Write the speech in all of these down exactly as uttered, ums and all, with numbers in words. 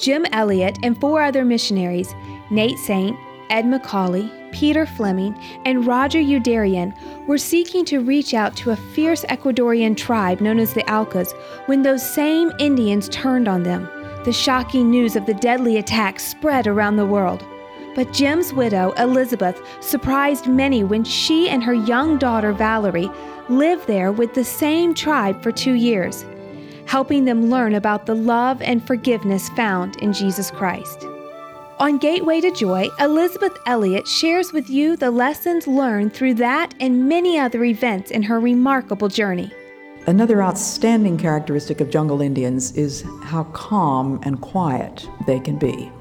Jim Elliot and four other missionaries, Nate Saint, Ed McCauley, Peter Fleming, and Roger Youderian, were seeking to reach out to a fierce Ecuadorian tribe known as the Aucas when those same Indians turned on them. The shocking news of the deadly attack spread around the world. But Jim's widow, Elizabeth, surprised many when she and her young daughter, Valerie, lived there with the same tribe for two years, helping them learn about the love and forgiveness found in Jesus Christ. On Gateway to Joy, Elizabeth Elliot shares with you the lessons learned through that and many other events in her remarkable journey. Another outstanding characteristic of jungle Indians is how calm and quiet they can be.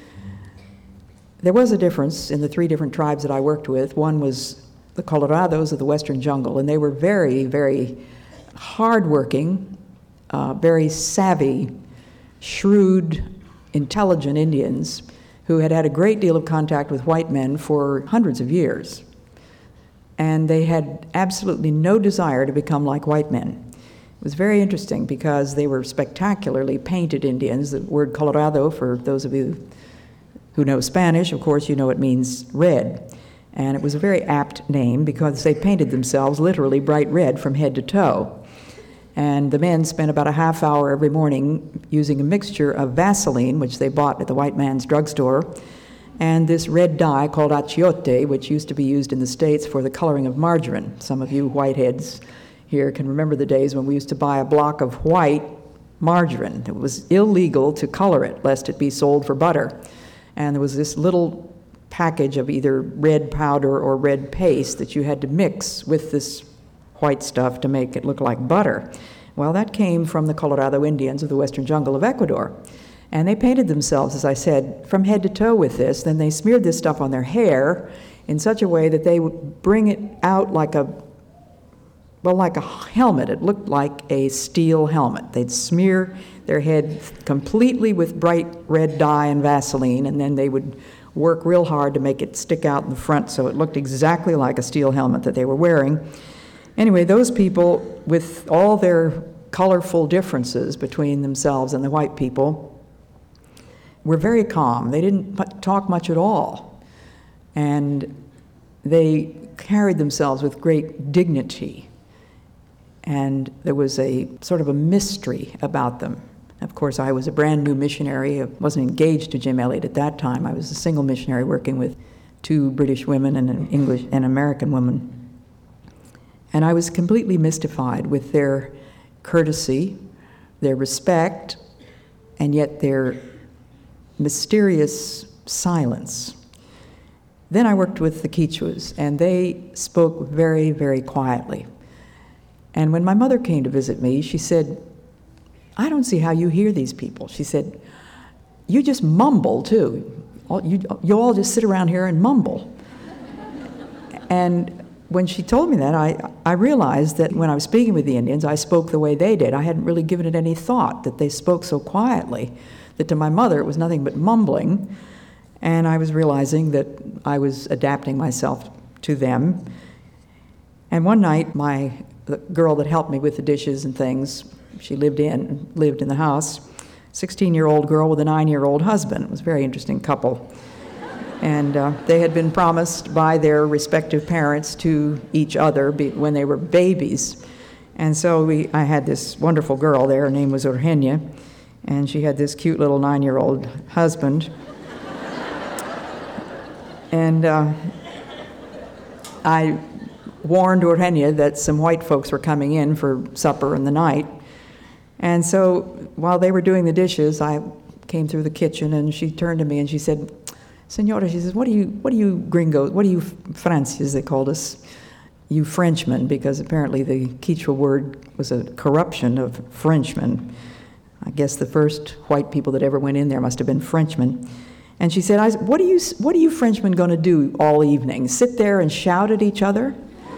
There was a difference in the three different tribes that I worked with. One was the Colorados of the Western Jungle, and they were very, very hardworking, uh, very savvy, shrewd, intelligent Indians who had had a great deal of contact with white men for hundreds of years. And they had absolutely no desire to become like white men. It was very interesting because they were spectacularly painted Indians. The word Colorado, for those of you who know Spanish, of course, you know it means red. And it was a very apt name because they painted themselves literally bright red from head to toe. And the men spent about a half hour every morning using a mixture of Vaseline, which they bought at the white man's drugstore, and this red dye called achiote, which used to be used in the States for the coloring of margarine. Some of you whiteheads here can remember the days when we used to buy a block of white margarine. It was illegal to color it, lest it be sold for butter. And there was this little package of either red powder or red paste that you had to mix with this white stuff to make it look like butter. Well, that came from the Colorado Indians of the Western Jungle of Ecuador. And they painted themselves, as I said, from head to toe with this. Then they smeared this stuff on their hair in such a way that they would bring it out like a, well, like a helmet. It looked like a steel helmet. They'd smear their head completely with bright red dye and Vaseline, and then they would work real hard to make it stick out in the front so it looked exactly like a steel helmet that they were wearing. Anyway, those people, with all their colorful differences between themselves and the white people, were very calm. They didn't talk much at all. And they carried themselves with great dignity. And there was a sort of a mystery about them. Of course, I was a brand new missionary. I wasn't engaged to Jim Elliot at that time. I was a single missionary working with two British women and an English and American woman. And I was completely mystified with their courtesy, their respect, and yet their mysterious silence. Then I worked with the Quichuas, and they spoke very, very quietly. And when my mother came to visit me, she said, "I don't see how you hear these people." She said, "You just mumble, too. All, you, you all just sit around here and mumble." And when she told me that, I, I realized that when I was speaking with the Indians, I spoke the way they did. I hadn't really given it any thought that they spoke so quietly, that to my mother it was nothing but mumbling. And I was realizing that I was adapting myself to them. And one night, my the girl that helped me with the dishes and things, she lived in lived in the house, sixteen-year-old girl with a nine-year-old husband. It was a very interesting couple. And uh, they had been promised by their respective parents to each other be, when they were babies. And so we, I had this wonderful girl there. Her name was Eugenia, and she had this cute little nine-year-old husband. And uh, I warned Eugenia that some white folks were coming in for supper in the night. And so while they were doing the dishes, I came through the kitchen, and she turned to me and she said, "Senora," she says, what do you, what do you gringos, what do you Francis, they called us, you Frenchmen, because apparently the Quechua word was a corruption of Frenchman. I guess the first white people that ever went in there must have been Frenchmen. And she said, I, what are you, what are you Frenchmen going to do all evening? Sit there and shout at each other?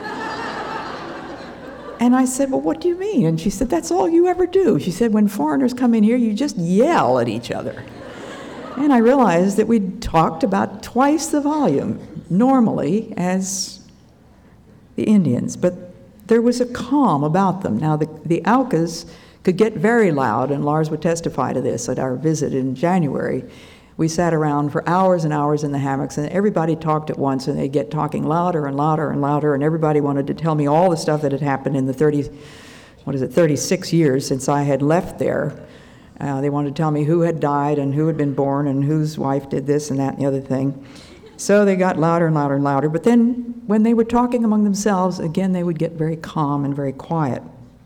And I said, well, what do you mean? And she said, that's all you ever do. She said, when foreigners come in here, you just yell at each other. And I realized that we'd talked about twice the volume, normally, as the Indians. But there was a calm about them. Now, the, the Aucas could get very loud, and Lars would testify to this at our visit in January. We sat around for hours and hours in the hammocks, and everybody talked at once, and they'd get talking louder and louder and louder, and everybody wanted to tell me all the stuff that had happened in the thirty, what is it, thirty-six years since I had left there. Uh, they wanted to tell me who had died and who had been born and whose wife did this and that and the other thing. So they got louder and louder and louder, but then when they were talking among themselves, again, they would get very calm and very quiet.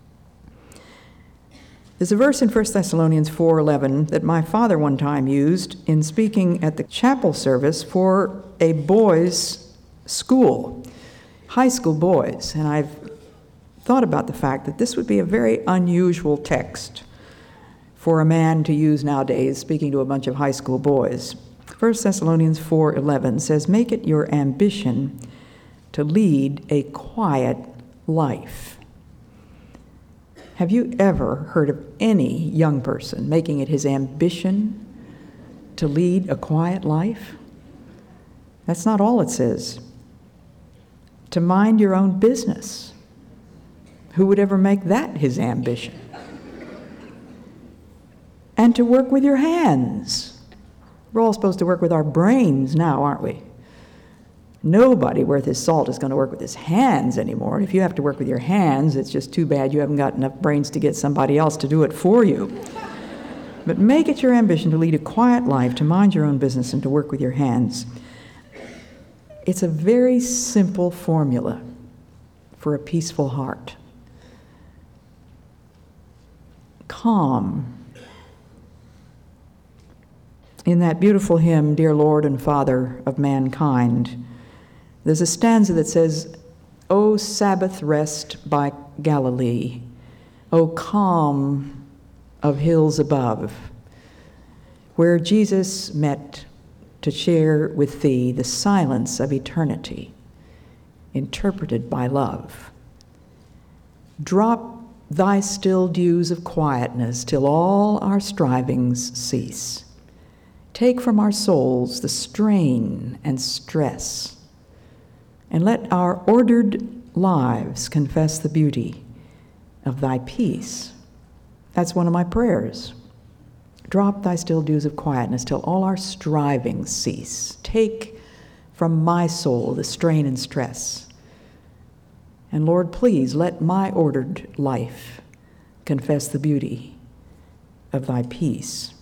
There's a verse in First Thessalonians four eleven that my father one time used in speaking at the chapel service for a boys' school, high school boys. And I've thought about the fact that this would be a very unusual text for a man to use nowadays, speaking to a bunch of high school boys. First Thessalonians four eleven says, "Make it your ambition to lead a quiet life." Have you ever heard of any young person making it his ambition to lead a quiet life? That's not all it says. To mind your own business. Who would ever make that his ambition? And to work with your hands. We're all supposed to work with our brains now, aren't we? Nobody worth his salt is going to work with his hands anymore. If you have to work with your hands, it's just too bad you haven't got enough brains to get somebody else to do it for you. But make it your ambition to lead a quiet life, to mind your own business, and to work with your hands. It's a very simple formula for a peaceful heart. Calm. In that beautiful hymn, "Dear Lord and Father of Mankind," there's a stanza that says, "O Sabbath rest by Galilee, O calm of hills above, where Jesus met to share with thee the silence of eternity, interpreted by love. Drop thy still dews of quietness till all our strivings cease. Take from our souls the strain and stress, and let our ordered lives confess the beauty of thy peace." That's one of my prayers. Drop thy still dews of quietness till all our strivings cease. Take from my soul the strain and stress. And Lord, please let my ordered life confess the beauty of thy peace.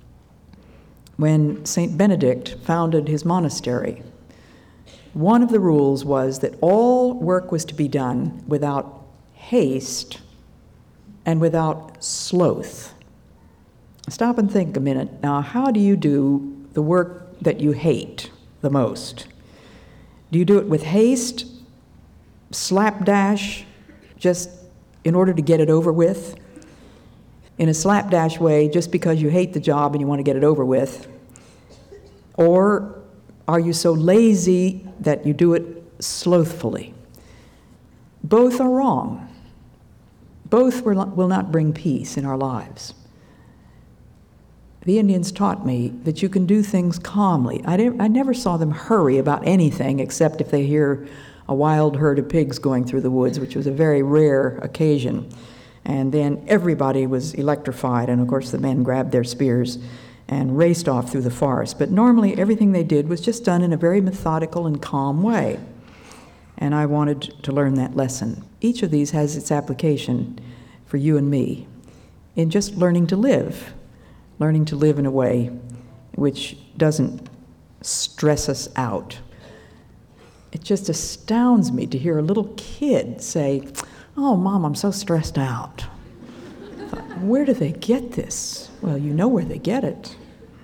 When Saint Benedict founded his monastery, one of the rules was that all work was to be done without haste and without sloth. Stop and think a minute. Now, how do you do the work that you hate the most? Do you do it with haste, slapdash, just in order to get it over with? In a slapdash way, just because you hate the job and you want to get it over with? Or are you so lazy that you do it slothfully? Both are wrong. Both will not bring peace in our lives. The Indians taught me that you can do things calmly. I, I never saw them hurry about anything except if they hear a wild herd of pigs going through the woods, which was a very rare occasion. And then everybody was electrified, and of course the men grabbed their spears and raced off through the forest. But normally everything they did was just done in a very methodical and calm way. And I wanted to learn that lesson. Each of these has its application for you and me in just learning to live, learning to live in a way which doesn't stress us out. It just astounds me to hear a little kid say, "Oh, Mom, I'm so stressed out." I thought, where do they get this? Well, you know where they get it.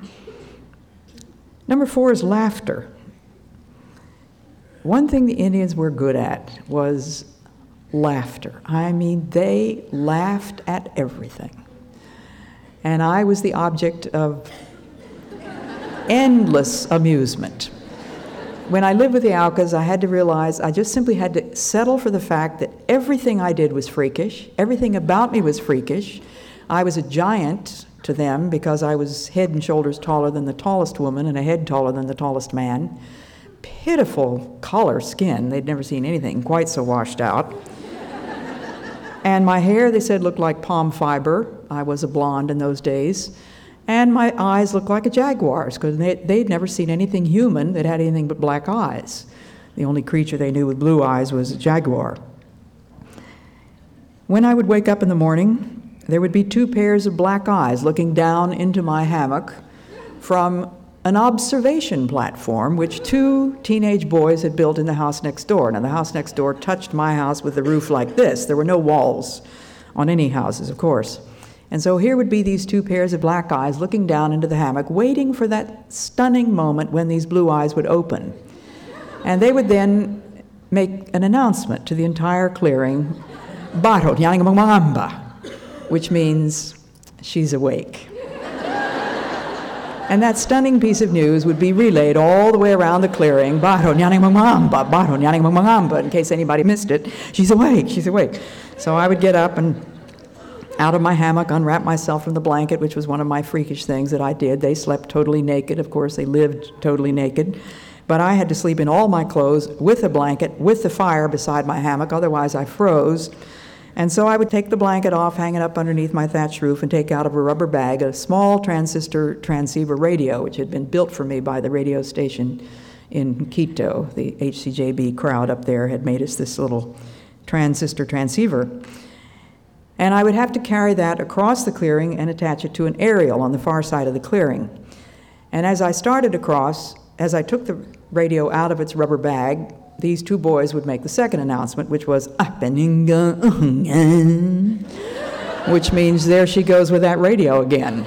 Number four is laughter. One thing the Indians were good at was laughter. I mean, they laughed at everything. And I was the object of endless amusement. When I lived with the Aucas, I had to realize I just simply had to settle for the fact that everything I did was freakish, everything about me was freakish. I was a giant to them because I was head and shoulders taller than the tallest woman and a head taller than the tallest man. Pitiful color skin. They'd never seen anything quite so washed out. And my hair, they said, looked like palm fiber. I was a blonde in those days. And my eyes looked like a jaguar's, because they, they'd never seen anything human that had anything but black eyes. The only creature they knew with blue eyes was a jaguar. When I would wake up in the morning, there would be two pairs of black eyes looking down into my hammock from an observation platform which two teenage boys had built in the house next door. Now, the house next door touched my house with the roof like this. There were no walls on any houses, of course. And so here would be these two pairs of black eyes looking down into the hammock, waiting for that stunning moment when these blue eyes would open. And they would then make an announcement to the entire clearing, Bato Nyangamangamba, which means she's awake. And that stunning piece of news would be relayed all the way around the clearing, Bato Nyangamangamba, Bato Nyangamangamba, in case anybody missed it. She's awake, she's awake. So I would get up and out of my hammock, unwrap myself from the blanket, which was one of my freakish things that I did. They slept totally naked. Of course, they lived totally naked. But I had to sleep in all my clothes with a blanket, with the fire beside my hammock, otherwise I froze. And so I would take the blanket off, hang it up underneath my thatched roof, and take out of a rubber bag a small transistor transceiver radio, which had been built for me by the radio station in Quito. The H C J B crowd up there had made us this little transistor transceiver. And I would have to carry that across the clearing and attach it to an aerial on the far side of the clearing. And as I started across, as I took the radio out of its rubber bag, these two boys would make the second announcement, which was, Apeninga, which means there she goes with that radio again.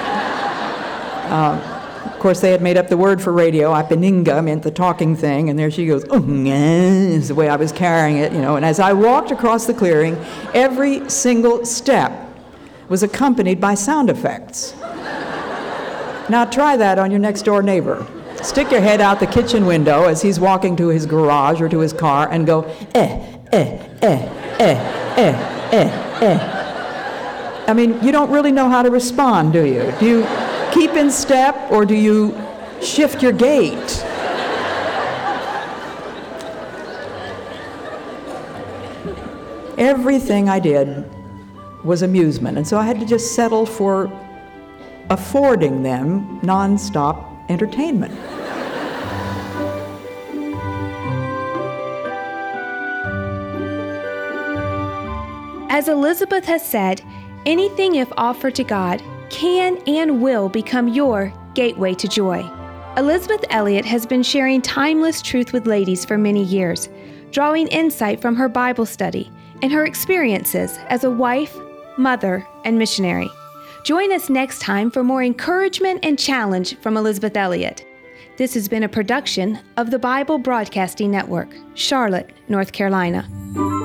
Uh, of course, they had made up the word for radio. Apeninga meant the talking thing, and there she goes, is the way I was carrying it, you know. And as I walked across the clearing, every single step was accompanied by sound effects. Now try that on your next door neighbor. Stick your head out the kitchen window as he's walking to his garage or to his car and go, eh, eh, eh, eh, eh, eh, eh. I mean, you don't really know how to respond, do you? Do you keep in step or do you shift your gait? Everything I did was amusement, and so I had to just settle for affording them nonstop entertainment. As Elizabeth has said, anything if offered to God can and will become your gateway to joy. Elizabeth Elliot has been sharing timeless truth with ladies for many years, drawing insight from her Bible study and her experiences as a wife, mother, and missionary. Join us next time for more encouragement and challenge from Elizabeth Elliot. This has been a production of the Bible Broadcasting Network, Charlotte, North Carolina.